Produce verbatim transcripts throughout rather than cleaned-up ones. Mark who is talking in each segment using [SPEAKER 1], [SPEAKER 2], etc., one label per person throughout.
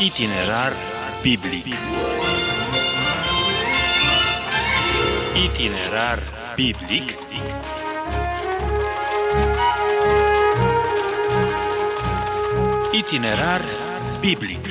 [SPEAKER 1] Itinerar biblic. Itinerar biblic. Itinerar biblic.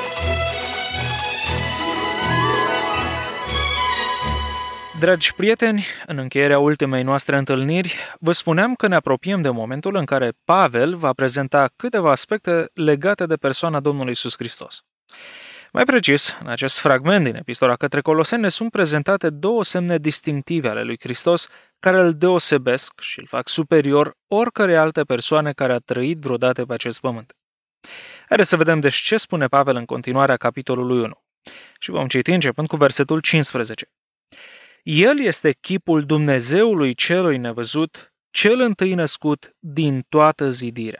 [SPEAKER 2] Dragi prieteni, în încheierea ultimei noastre întâlniri, vă spuneam că ne apropiem de momentul în care Pavel va prezenta câteva aspecte legate de persoana Domnului Iisus Hristos. Mai precis, în acest fragment din Epistola către Coloseni ne sunt prezentate două semne distinctive ale lui Hristos care îl deosebesc și îl fac superior oricărei alte persoane care a trăit vreodată pe acest pământ. Haideți să vedem deci ce spune Pavel în continuarea capitolului unu. Și vom citi începând cu versetul cincisprezece. El este chipul Dumnezeului celui nevăzut, cel întâi născut din toată zidirea.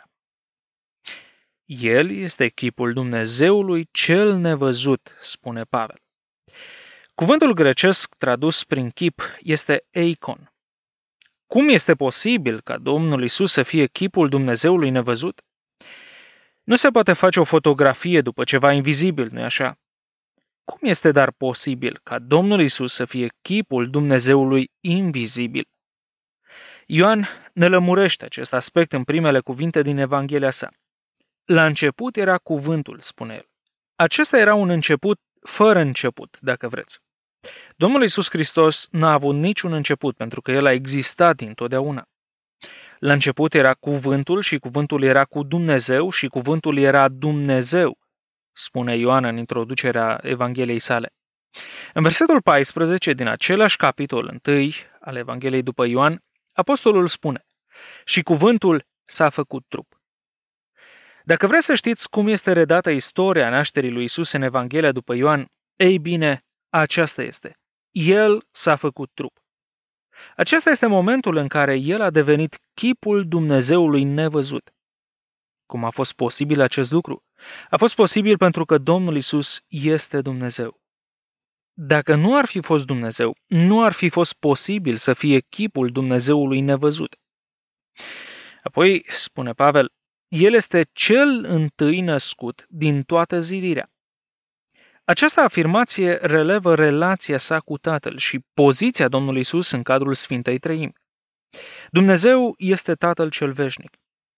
[SPEAKER 2] El este chipul Dumnezeului cel nevăzut, spune Pavel. Cuvântul grecesc tradus prin chip este eikon. Cum este posibil ca Domnul Iisus să fie chipul Dumnezeului nevăzut? Nu se poate face o fotografie după ceva invizibil, nu-i așa? Cum este dar posibil ca Domnul Iisus să fie chipul Dumnezeului invizibil? Ioan ne lămurește acest aspect în primele cuvinte din Evanghelia sa. La început era cuvântul, spune el. Acesta era un început fără început, dacă vreți. Domnul Iisus Hristos n-a avut niciun început, pentru că El a existat dintotdeauna. La început era cuvântul și cuvântul era cu Dumnezeu și cuvântul era Dumnezeu, spune Ioan în introducerea Evangheliei sale. În versetul paisprezece din același capitol întâi al Evangheliei după Ioan, apostolul spune: și cuvântul s-a făcut trup. Dacă vreți să știți cum este redată istoria nașterii lui Isus în Evanghelia după Ioan, ei bine, aceasta este. El s-a făcut trup. Acesta este momentul în care El a devenit chipul Dumnezeului nevăzut. Cum a fost posibil acest lucru? A fost posibil pentru că Domnul Iisus este Dumnezeu. Dacă nu ar fi fost Dumnezeu, nu ar fi fost posibil să fie chipul Dumnezeului nevăzut. Apoi, spune Pavel, El este cel întâi născut din toată zidirea. Această afirmație relevă relația sa cu Tatăl și poziția Domnului Iisus în cadrul Sfintei Treimi. Dumnezeu este Tatăl cel veșnic.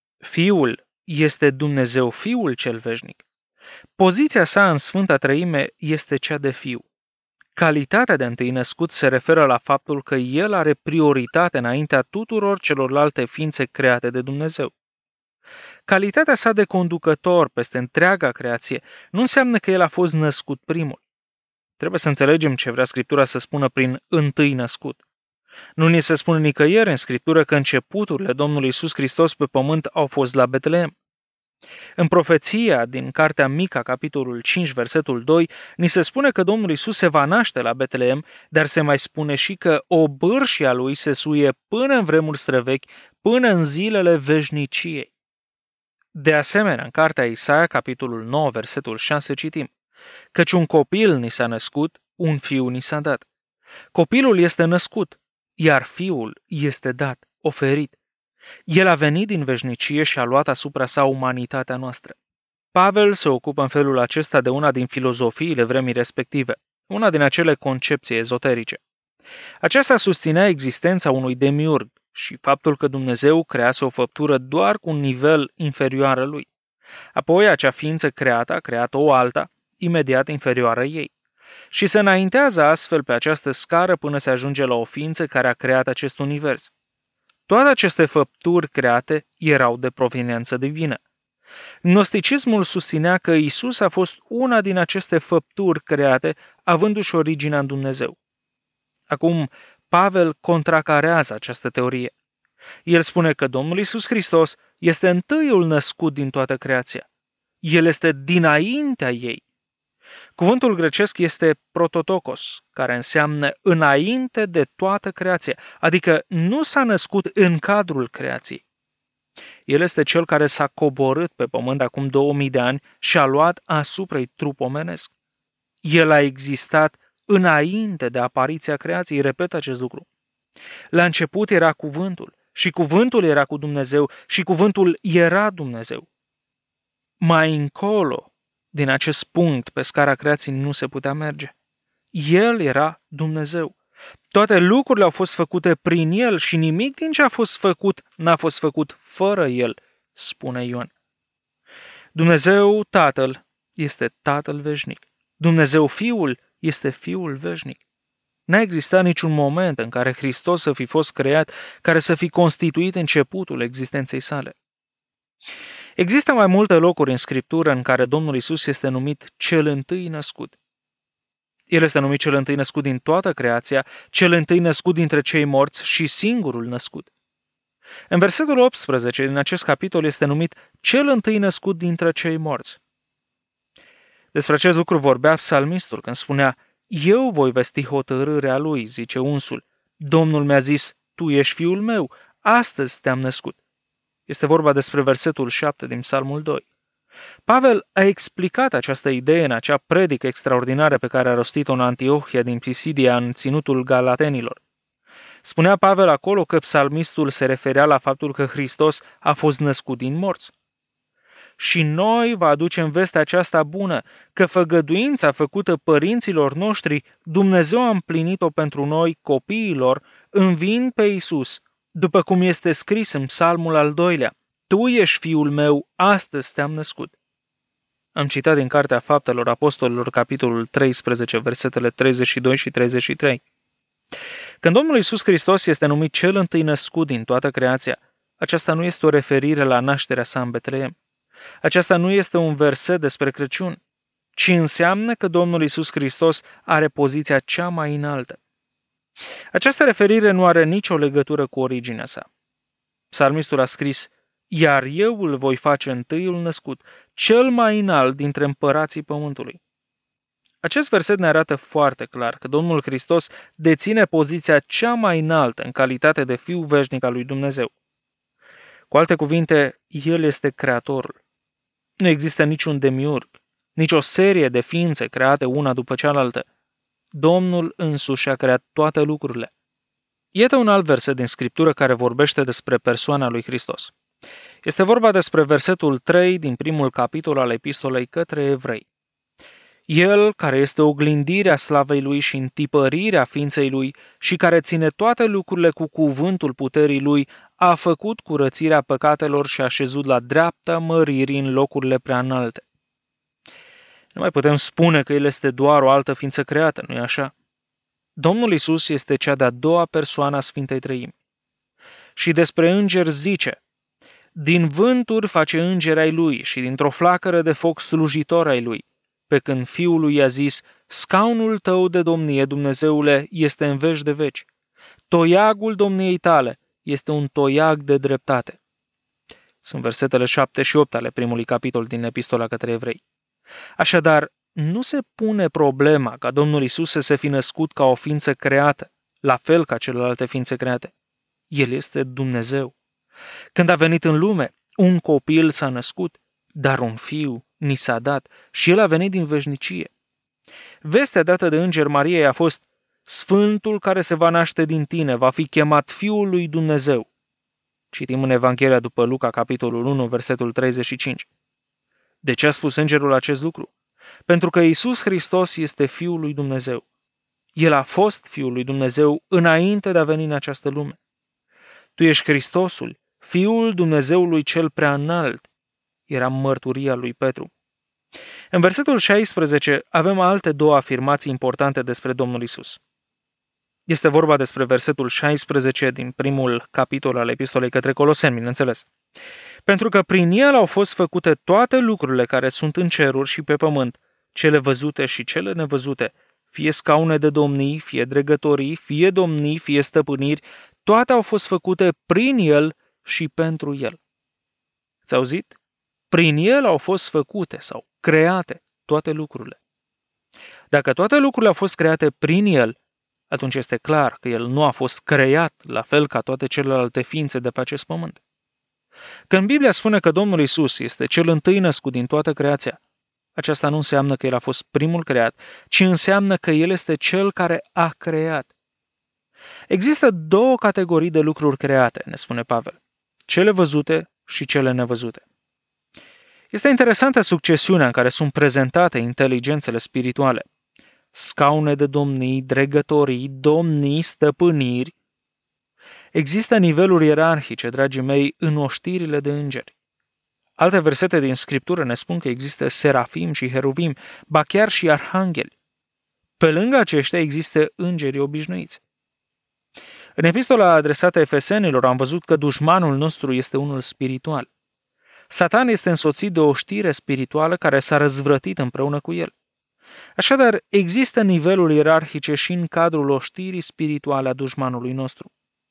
[SPEAKER 2] Fiul este Dumnezeu Fiul cel veșnic. Poziția sa în Sfânta Treime este cea de Fiu. Calitatea de întâi născut se referă la faptul că El are prioritate înaintea tuturor celorlalte ființe create de Dumnezeu. Calitatea sa de conducător peste întreaga creație nu înseamnă că El a fost născut primul. Trebuie să înțelegem ce vrea Scriptura să spună prin întâi născut. Nu ni se spune nicăieri în Scriptură că începuturile Domnului Iisus Hristos pe pământ au fost la Betleem. În profeția din Cartea Mica, capitolul cinci, versetul doi, ni se spune că Domnul Iisus se va naște la Betleem, dar se mai spune și că obârșia lui se suie până în vremuri străvechi, până în zilele veșniciei. De asemenea, în Cartea Isaia, capitolul nouă, versetul șase, citim: căci un copil ni s-a născut, un fiu ni s-a dat. Copilul este născut, iar fiul este dat, oferit. El a venit din veșnicie și a luat asupra sa umanitatea noastră. Pavel se ocupă în felul acesta de una din filozofiile vremii respective, una din acele concepții ezoterice. Aceasta susținea existența unui demiurg și faptul că Dumnezeu crease o făptură doar cu un nivel inferior al lui. Apoi acea ființă creată a creat o alta, imediat inferioară ei. Și se înaintează astfel pe această scară până se ajunge la o ființă care a creat acest univers. Toate aceste făpturi create erau de proveniență divină. Gnosticismul susținea că Isus a fost una din aceste făpturi create, avându-și originea în Dumnezeu. Acum, Pavel contracarează această teorie. El spune că Domnul Iisus Hristos este întâiul născut din toată creația. El este dinaintea ei. Cuvântul grecesc este prototokos, care înseamnă înainte de toată creația, adică nu s-a născut în cadrul creației. El este cel care s-a coborât pe pământ acum două mii de ani și a luat asupra-i trup omenesc. El a existat înainte de apariția creației, repet acest lucru. La început era cuvântul și cuvântul era cu Dumnezeu și cuvântul era Dumnezeu. Mai încolo, din acest punct pe scara creației nu se putea merge. El era Dumnezeu. Toate lucrurile au fost făcute prin El și nimic din ce a fost făcut n-a fost făcut fără El, spune Ioan. Dumnezeu Tatăl este Tatăl veșnic. Dumnezeu Fiul este Fiul veșnic. N-a existat niciun moment în care Hristos să fi fost creat, care să fi constituit începutul existenței sale. Există mai multe locuri în Scriptură în care Domnul Iisus este numit cel întâi născut. El este numit cel întâi născut din toată creația, cel întâi născut dintre cei morți și singurul născut. În versetul optsprezece din acest capitol este numit cel întâi născut dintre cei morți. Despre acest lucru vorbea psalmistul când spunea: eu voi vesti hotărârea lui, zice unsul. Domnul mi-a zis, tu ești fiul meu, astăzi te-am născut. Este vorba despre versetul șapte din Psalmul doi. Pavel a explicat această idee în acea predică extraordinară pe care a rostit-o în Antiohia din Pisidia în ținutul Galatenilor. Spunea Pavel acolo că psalmistul se referea la faptul că Hristos a fost născut din morți. Și noi vă aducem vestea aceasta bună, că făgăduința făcută părinților noștri, Dumnezeu a împlinit-o pentru noi, copiilor, înviind pe Iisus, după cum este scris în Psalmul al doilea: tu ești fiul meu, astăzi te-am născut. Am citat din Cartea Faptelor Apostolilor, capitolul treisprezece, versetele treizeci și doi și treizeci și trei. Când Domnul Iisus Hristos este numit cel întâi născut din toată creația, aceasta nu este o referire la nașterea sa în Betleem. Aceasta nu este un verset despre Crăciun, ci înseamnă că Domnul Iisus Hristos are poziția cea mai înaltă. Această referire nu are nicio legătură cu originea sa. Psalmistul a scris: iar eu îl voi face întâiul născut, cel mai înalt dintre împărații pământului. Acest verset ne arată foarte clar că Domnul Hristos deține poziția cea mai înaltă în calitate de Fiu veșnic al lui Dumnezeu. Cu alte cuvinte, El este Creatorul. Nu există niciun demiurg, nici o serie de ființe create una după cealaltă. Domnul însuși a creat toate lucrurile. Iată un alt verset din Scriptură care vorbește despre persoana lui Hristos. Este vorba despre versetul trei din primul capitol al epistolei către evrei. El, care este oglindirea slavei lui și întipărirea ființei lui și care ține toate lucrurile cu cuvântul puterii lui, a făcut curățirea păcatelor și a șezut la dreapta măririi în locurile prea înalte. Nu mai putem spune că El este doar o altă ființă creată, nu-i așa? Domnul Iisus este cea de-a doua persoană a Sfintei Treimi. Și despre îngeri zice: din vânturi face îngeri ai lui și dintr-o flacără de foc slujitor ai lui, pe când Fiul lui i-a zis: scaunul tău de domnie, Dumnezeule, este în veci de veci. Toiagul domniei tale este un toiag de dreptate. Sunt versetele șapte și opt ale primului capitol din Epistola către Evrei. Așadar, nu se pune problema ca Domnul Iisus să se fi născut ca o ființă creată, la fel ca celelalte ființe create. El este Dumnezeu. Când a venit în lume, un copil s-a născut, dar un fiu ni s-a dat și el a venit din veșnicie. Vestea dată de înger Mariei a fost: Sfântul care se va naște din tine va fi chemat Fiul lui Dumnezeu. Citim în Evanghelia după Luca, capitolul unu, versetul treizeci și cinci. De ce a spus îngerul acest lucru? Pentru că Iisus Hristos este Fiul lui Dumnezeu. El a fost Fiul lui Dumnezeu înainte de a veni în această lume. Tu ești Hristosul, Fiul Dumnezeului cel prea înalt, era mărturia lui Petru. În versetul șaisprezece avem alte două afirmații importante despre Domnul Iisus. Este vorba despre versetul șaisprezece din primul capitol al epistolei către Coloseni, bineînțeles. Pentru că prin el au fost făcute toate lucrurile care sunt în ceruri și pe pământ, cele văzute și cele nevăzute, fie scaune de domnii, fie dregătorii, fie domnii, fie stăpâniri, toate au fost făcute prin el și pentru el. Ați auzit? Prin el au fost făcute sau create toate lucrurile. Dacă toate lucrurile au fost create prin el, atunci este clar că el nu a fost creat la fel ca toate celelalte ființe de pe acest pământ. Când Biblia spune că Domnul Iisus este cel întâi născut din toată creația, aceasta nu înseamnă că el a fost primul creat, ci înseamnă că el este cel care a creat. Există două categorii de lucruri create, ne spune Pavel, cele văzute și cele nevăzute. Este interesantă succesiunea în care sunt prezentate inteligențele spirituale. Scaune de domnii, dregătorii, domnii, stăpâniri. Există niveluri ierarhice, dragii mei, în oștirile de îngeri. Alte versete din Scriptură ne spun că există serafim și heruvim, ba chiar și arhangheli. Pe lângă aceștia există îngeri obișnuiți. În epistola adresată Efesenilor am văzut că dușmanul nostru este unul spiritual. Satan este însoțit de o știre spirituală care s-a răzvrătit împreună cu el. Așadar, există niveluri ierarhice și în cadrul oștirii spirituale a dușmanului nostru.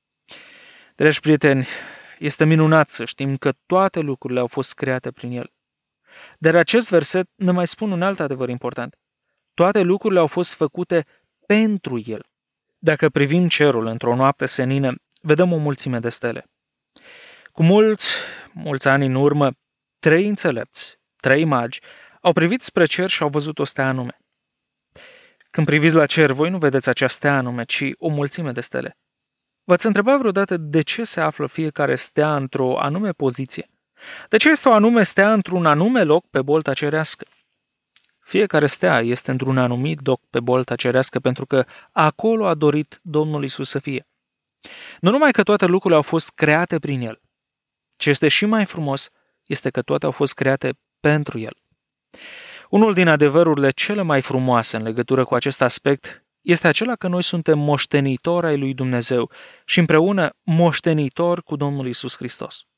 [SPEAKER 2] Dragi prieteni, este minunat să știm că toate lucrurile au fost create prin el. Dar acest verset ne mai spune un alt adevăr important. Toate lucrurile au fost făcute pentru el. Dacă privim cerul într-o noapte senină, vedem o mulțime de stele. Cu mulți, mulți ani în urmă, trei înțelepți, trei magi, au privit spre cer și au văzut o stea anume. Când priviți la cer, voi nu vedeți acea stea anume, ci o mulțime de stele. V-ați întrebat vreodată de ce se află fiecare stea într-o anume poziție? De ce este o anume stea într-un anume loc pe bolta cerească? Fiecare stea este într-un anumit loc pe bolta cerească pentru că acolo a dorit Domnul Iisus să fie. Nu numai că toate lucrurile au fost create prin el. Ce este și mai frumos este că toate au fost create pentru el. Unul din adevărurile cele mai frumoase în legătură cu acest aspect este acela că noi suntem moștenitori ai lui Dumnezeu și împreună moștenitori cu Domnul Iisus Hristos.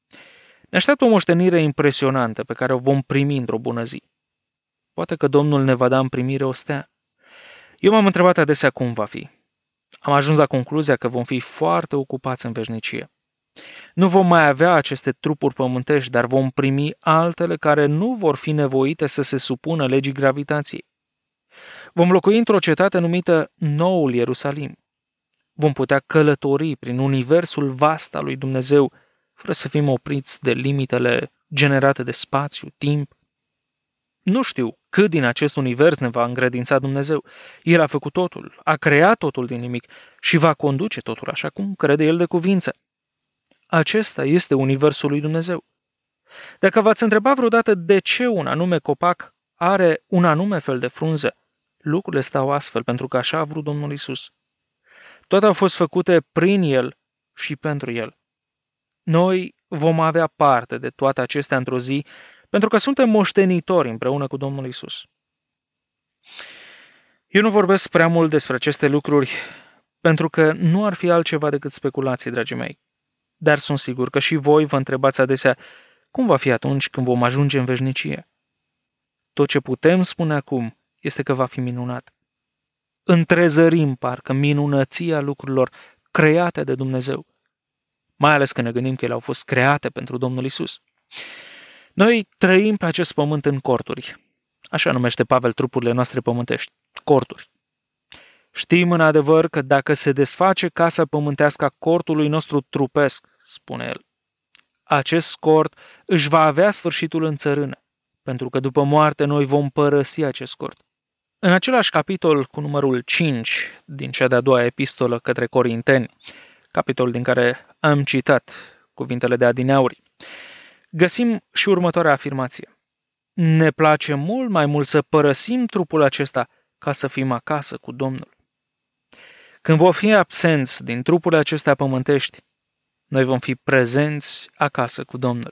[SPEAKER 2] Ne așteaptă o moștenire impresionantă pe care o vom primi într-o bună zi. Poate că Domnul ne va da în primire o stea. Eu m-am întrebat adesea cum va fi. Am ajuns la concluzia că vom fi foarte ocupați în veșnicie. Nu vom mai avea aceste trupuri pământești, dar vom primi altele care nu vor fi nevoite să se supună legii gravitației. Vom locui într-o cetate numită Noul Ierusalim. Vom putea călători prin universul vast al lui Dumnezeu, fără să fim opriți de limitele generate de spațiu, timp. Nu știu cât din acest univers ne va îngrădința Dumnezeu. El a făcut totul, a creat totul din nimic și va conduce totul așa cum crede El de cuvință. Acesta este universul lui Dumnezeu. Dacă v-ați întrebat vreodată de ce un anume copac are un anume fel de frunză, lucrurile stau astfel pentru că așa a vrut Domnul Iisus. Toate au fost făcute prin El și pentru El. Noi vom avea parte de toate acestea într-o zi pentru că suntem moștenitori împreună cu Domnul Iisus. Eu nu vorbesc prea mult despre aceste lucruri pentru că nu ar fi altceva decât speculații, dragii mei. Dar sunt sigur că și voi vă întrebați adesea cum va fi atunci când vom ajunge în veșnicie. Tot ce putem spune acum este că va fi minunat. Întrezărim parcă minunăția lucrurilor create de Dumnezeu, mai ales când ne gândim că ele au fost create pentru Domnul Iisus. Noi trăim pe acest pământ în corturi. Așa numește Pavel trupurile noastre pământești, corturi. Știm în adevăr că dacă se desface casa pământească a cortului nostru trupesc, spune el, acest cort își va avea sfârșitul în țărână, pentru că după moarte noi vom părăsi acest cort. În același capitol cu numărul cinci din cea de-a doua epistolă către Corinteni, capitol din care am citat cuvintele de adineauri, găsim și următoarea afirmație. Ne place mult mai mult să părăsim trupul acesta ca să fim acasă cu Domnul. Când vom fi absenți din trupurile acestea pământești, noi vom fi prezenți acasă cu Domnul.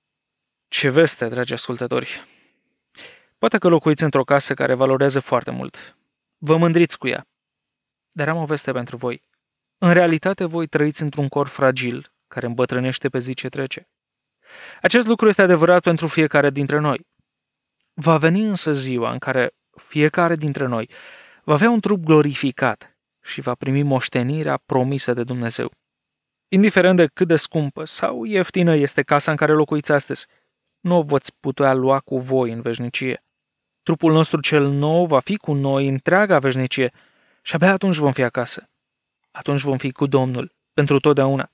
[SPEAKER 2] Ce veste, dragi ascultători! Poate că locuiți într-o casă care valorează foarte mult. Vă mândriți cu ea. Dar am o veste pentru voi. În realitate, voi trăiți într-un corp fragil, care îmbătrânește pe zi ce trece. Acest lucru este adevărat pentru fiecare dintre noi. Va veni însă ziua în care fiecare dintre noi va avea un trup glorificat și va primi moștenirea promisă de Dumnezeu. Indiferent de cât de scumpă sau ieftină este casa în care locuiți astăzi, nu o veți putea lua cu voi în veșnicie. Trupul nostru cel nou va fi cu noi întreaga veșnicie și abia atunci vom fi acasă. Atunci vom fi cu Domnul, pentru totdeauna.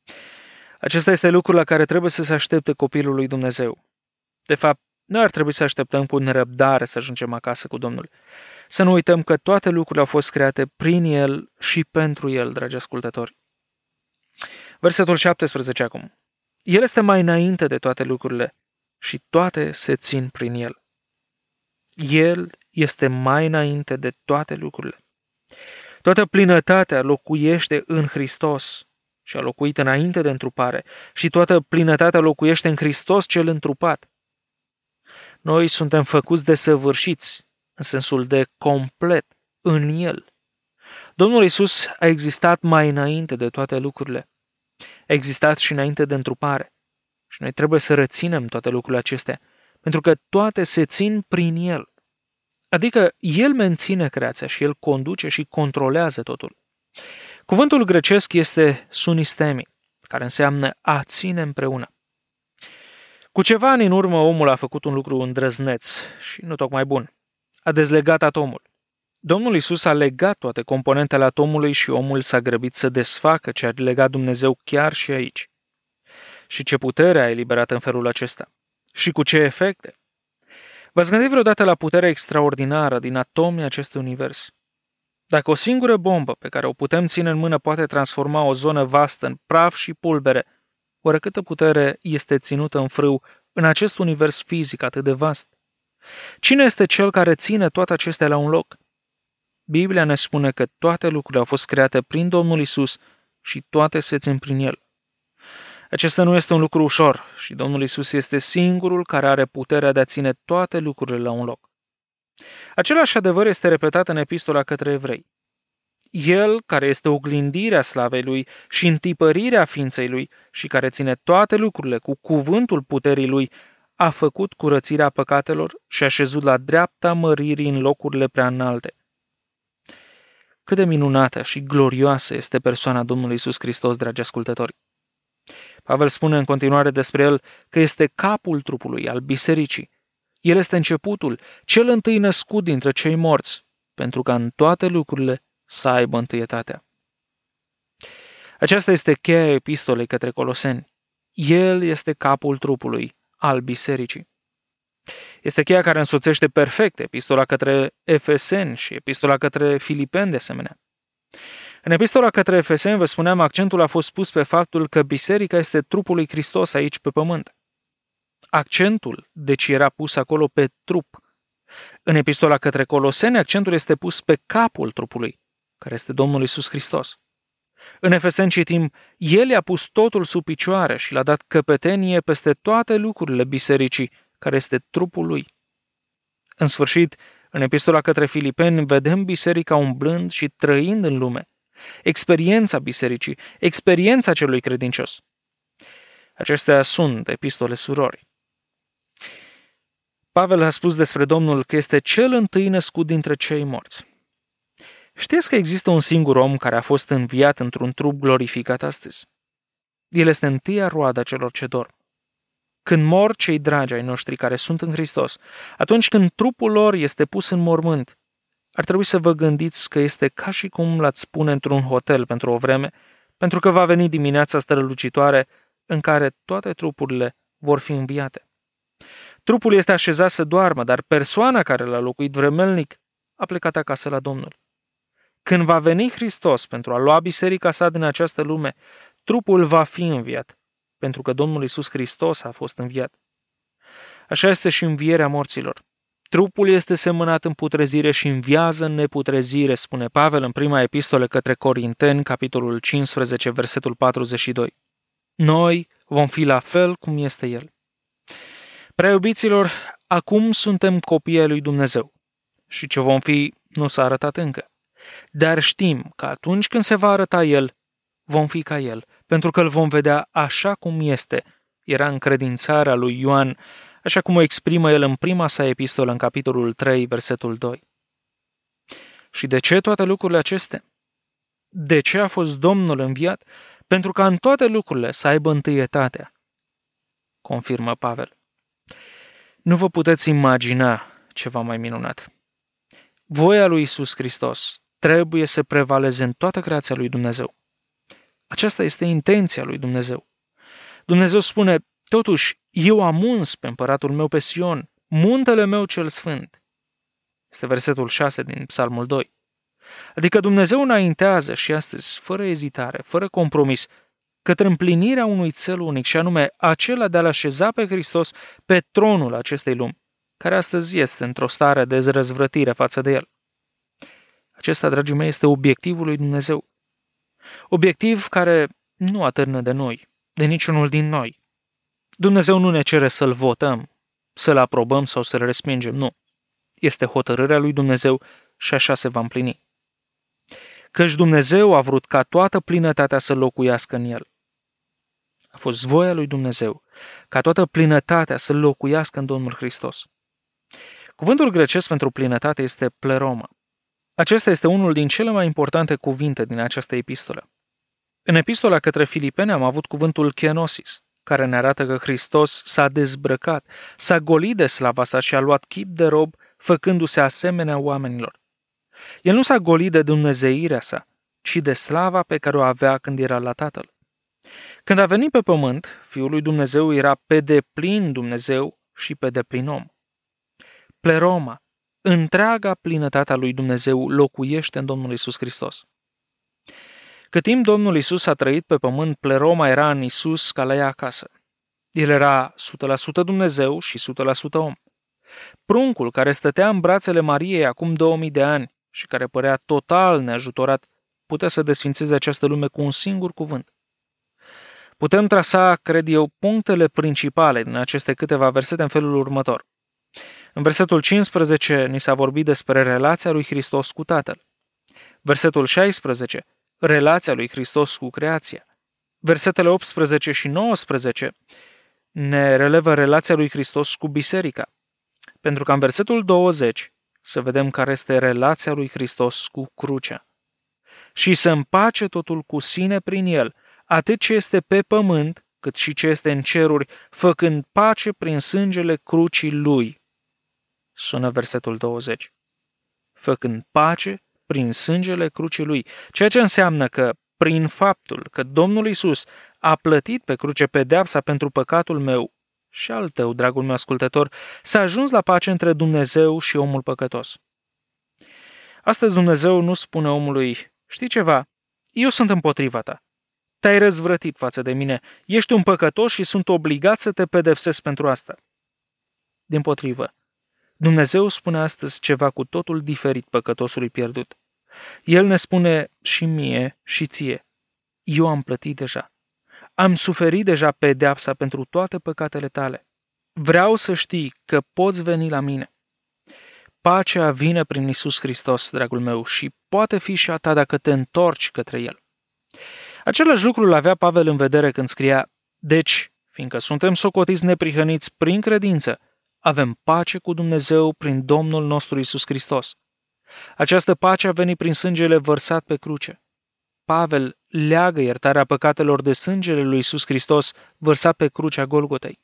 [SPEAKER 2] Acesta este lucrul la care trebuie să se aștepte copilul lui Dumnezeu. De fapt, noi ar trebui să așteptăm cu nerăbdare să ajungem acasă cu Domnul. Să nu uităm că toate lucrurile au fost create prin El și pentru El, dragi ascultători. Versetul șaptesprezece acum. El este mai înainte de toate lucrurile și toate se țin prin El. El este mai înainte de toate lucrurile. Toată plinătatea locuiește în Hristos și a locuit înainte de întrupare și toată plinătatea locuiește în Hristos cel întrupat. Noi suntem făcuți de săvârșiți, în sensul de complet, în El. Domnul Iisus a existat mai înainte de toate lucrurile. A existat și înainte de întrupare. Și noi trebuie să reținem toate lucrurile acestea, pentru că toate se țin prin El. Adică El menține creația și El conduce și controlează totul. Cuvântul grecesc este sunistemi, care înseamnă a ține împreună. Cu ceva ani în urmă, omul a făcut un lucru îndrăzneț și nu tocmai bun. A dezlegat atomul. Domnul Iisus a legat toate componentele atomului și omul s-a grăbit să desfacă ce a legat Dumnezeu chiar și aici. Și ce putere a eliberat în felul acesta? Și cu ce efecte? V-ați gândit vreodată la puterea extraordinară din atomii acestui univers? Dacă o singură bombă pe care o putem ține în mână poate transforma o zonă vastă în praf și pulbere, oare câtă putere este ținută în frâu în acest univers fizic atât de vast? Cine este cel care ține toate acestea la un loc? Biblia ne spune că toate lucrurile au fost create prin Domnul Iisus și toate se țin prin El. Acesta nu este un lucru ușor și Domnul Iisus este singurul care are puterea de a ține toate lucrurile la un loc. Același adevăr este repetat în epistola către evrei. El, care este oglindirea slavei Lui și întipărirea ființei Lui și care ține toate lucrurile cu cuvântul puterii Lui, a făcut curățirea păcatelor și a șezut la dreapta măririi în locurile prea înalte. Cât de minunată și glorioasă este persoana Domnului Iisus Hristos, dragi ascultători! Pavel spune în continuare despre El că este capul trupului, al bisericii. El este începutul, cel întâi născut dintre cei morți, pentru ca în toate lucrurile să aibă întâietatea. Aceasta este cheia epistolei către Coloseni. El este capul trupului, al bisericii. Este cheia care însoțește perfect epistola către Efeseni și epistola către Filipeni de asemenea. În epistola către Efeseni, vă spuneam, accentul a fost pus pe faptul că biserica este trupul lui Hristos aici pe pământ. Accentul, deci, era pus acolo pe trup. În epistola către Coloseni, accentul este pus pe capul trupului, care este Domnul Iisus Hristos. În Efeseni citim, El i-a pus totul sub picioare și l-a dat căpetenie peste toate lucrurile bisericii, care este trupul lui. În sfârșit, în epistola către Filipeni, vedem biserica umblând și trăind în lume. Experiența bisericii, experiența celui credincios. Acestea sunt epistole surori. Pavel a spus despre Domnul că este cel întâi născut dintre cei morți. Știți că există un singur om care a fost înviat într-un trup glorificat astăzi? El este întâia roadă celor ce dorm. Când mor cei dragi ai noștri care sunt în Hristos, atunci când trupul lor este pus în mormânt, ar trebui să vă gândiți că este ca și cum l-ați pune într-un hotel pentru o vreme, pentru că va veni dimineața strălucitoare în care toate trupurile vor fi înviate. Trupul este așezat să doarmă, dar persoana care l-a locuit vremelnic a plecat acasă la Domnul. Când va veni Hristos pentru a lua biserica sa din această lume, trupul va fi înviat, pentru că Domnul Iisus Hristos a fost înviat. Așa este și învierea morților. Trupul este semănat în putrezire și înviază în neputrezire, spune Pavel în prima epistolă către Corinteni, capitolul cincisprezece, versetul patruzeci și doi. Noi vom fi la fel cum este El. Prea iubiților, acum suntem copii ai lui Dumnezeu și ce vom fi nu s-a arătat încă. Dar știm că atunci când se va arăta El, vom fi ca El, pentru că îl vom vedea așa cum este. Era încredințarea lui Ioan, așa cum o exprimă el în prima sa epistolă, în capitolul trei, versetul doi. Și de ce toate lucrurile acestea? De ce a fost Domnul înviat? Pentru ca în toate lucrurile să aibă întâietatea, confirmă Pavel. Nu vă puteți imagina ceva mai minunat. Voia lui Iisus Hristos trebuie să prevaleze în toată creația lui Dumnezeu. Aceasta este intenția lui Dumnezeu. Dumnezeu spune, totuși, eu am uns pe împăratul meu pe Sion, muntele meu cel sfânt. Este versetul șase din Psalmul doi. Adică Dumnezeu înaintează și astăzi, fără ezitare, fără compromis, către împlinirea unui cel unic, și anume acela de a-L așeza pe Hristos pe tronul acestei lumi, care astăzi este într-o stare de răzvrătire față de El. Acesta, dragii mei, este obiectivul lui Dumnezeu. Obiectiv care nu atârnă de noi, de niciunul din noi. Dumnezeu nu ne cere să-L votăm, să-L aprobăm sau să-L respingem, nu. Este hotărârea lui Dumnezeu și așa se va împlini. Căci Dumnezeu a vrut ca toată plinătatea să locuiască în El. A fost voia lui Dumnezeu ca toată plinătatea să locuiască în Domnul Hristos. Cuvântul grecesc pentru plinătate este pleroma. Acesta este unul din cele mai importante cuvinte din această epistolă. În epistola către Filipeni am avut cuvântul kenosis, care ne arată că Hristos s-a dezbrăcat, s-a golit de slava sa și a luat chip de rob, făcându-se asemenea oamenilor. El nu s-a golit de dumnezeirea sa, ci de slava pe care o avea când era la Tatăl. Când a venit pe pământ, Fiul lui Dumnezeu era pe deplin Dumnezeu și pe deplin om. Pleroma, întreaga plinătatea lui Dumnezeu, locuiește în Domnul Iisus Hristos. Cât timp Domnul Iisus a trăit pe pământ, pleroma era în Iisus ca la ea acasă. El era o sută la sută Dumnezeu și o sută la sută om. Pruncul care stătea în brațele Mariei acum două mii de ani și care părea total neajutorat, putea să desfințeze această lume cu un singur cuvânt. Putem trasa, cred eu, punctele principale din aceste câteva versete în felul următor. În versetul cincisprezece ni s-a vorbit despre relația lui Hristos cu Tatăl. Versetul șaisprezece, relația lui Hristos cu creația. Versetele optsprezece și nouăsprezece ne relevă relația lui Hristos cu biserica. Pentru că în versetul douăzeci să vedem care este relația lui Hristos cu crucea. Și să împace totul cu sine prin El, atât ce este pe pământ, cât și ce este în ceruri, făcând pace prin sângele crucii Lui. Sună versetul douăzeci. Făcând pace prin sângele crucii Lui, ceea ce înseamnă că, prin faptul că Domnul Iisus a plătit pe cruce pedeapsa pentru păcatul meu și al tău, dragul meu ascultător, s-a ajuns la pace între Dumnezeu și omul păcătos. Astăzi Dumnezeu nu spune omului, știi ceva, eu sunt împotriva ta. Te-ai răzvrătit față de mine, ești un păcătos și sunt obligat să te pedepsesc pentru asta. Dimpotrivă, Dumnezeu spune astăzi ceva cu totul diferit păcătosului pierdut. El ne spune și mie și ție, eu am plătit deja. Am suferit deja pedeapsa pentru toate păcatele tale. Vreau să știi că poți veni la mine. Pacea vine prin Iisus Hristos, dragul meu, și poate fi și a ta dacă te întorci către El. Același lucru îl avea Pavel în vedere când scria, deci, fiindcă suntem socotiți neprihăniți prin credință, avem pace cu Dumnezeu prin Domnul nostru Iisus Hristos. Această pace a venit prin sângele vărsat pe cruce. Pavel leagă iertarea păcatelor de sângele lui Iisus Hristos vărsat pe crucea Golgotei.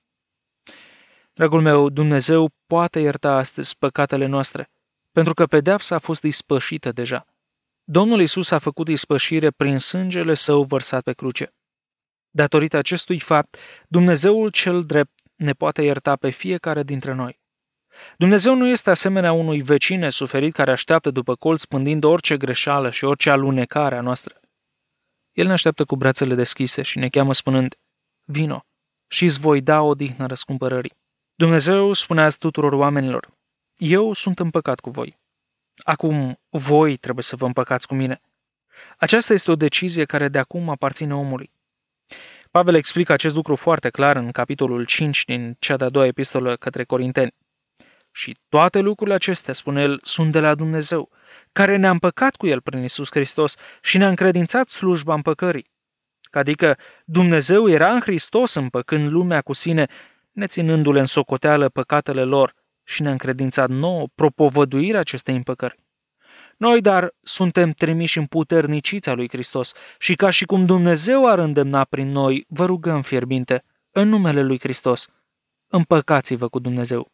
[SPEAKER 2] Dragul meu, Dumnezeu poate ierta astăzi păcatele noastre, pentru că pedeapsa a fost ispășită deja. Domnul Iisus a făcut ispășire prin sângele său vărsat pe cruce. Datorită acestui fapt, Dumnezeul cel drept ne poate ierta pe fiecare dintre noi. Dumnezeu nu este asemenea unui vecin nesuferit care așteaptă după colț pândind orice greșeală și orice alunecare a noastră. El ne așteaptă cu brațele deschise și ne cheamă spunând, vino și îți voi da odihnă răscumpărării. Dumnezeu spune azi tuturor oamenilor, eu sunt împăcat cu voi. Acum voi trebuie să vă împăcați cu mine. Aceasta este o decizie care de acum aparține omului. Pavel explică acest lucru foarte clar în capitolul cinci din cea de-a doua epistolă către Corinteni. Și toate lucrurile acestea, spune el, sunt de la Dumnezeu, care ne-a împăcat cu El prin Iisus Hristos și ne-a încredințat slujba împăcării. Adică Dumnezeu era în Hristos împăcând lumea cu sine, neținându-le în socoteală păcatele lor și ne-a încredințat nouă propovăduirea acestei împăcări. Noi, dar, suntem trimiși împuterniciți a lui Hristos și ca și cum Dumnezeu ar îndemna prin noi, vă rugăm fierbinte, în numele lui Hristos, împăcați-vă cu Dumnezeu.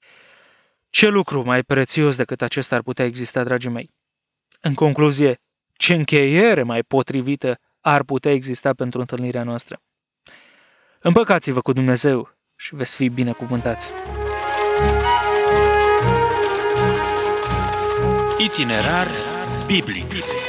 [SPEAKER 2] Ce lucru mai prețios decât acesta ar putea exista, dragii mei? În concluzie, ce încheiere mai potrivită ar putea exista pentru întâlnirea noastră? Împăcați-vă cu Dumnezeu și veți fi binecuvântați.
[SPEAKER 1] Itinerar biblic.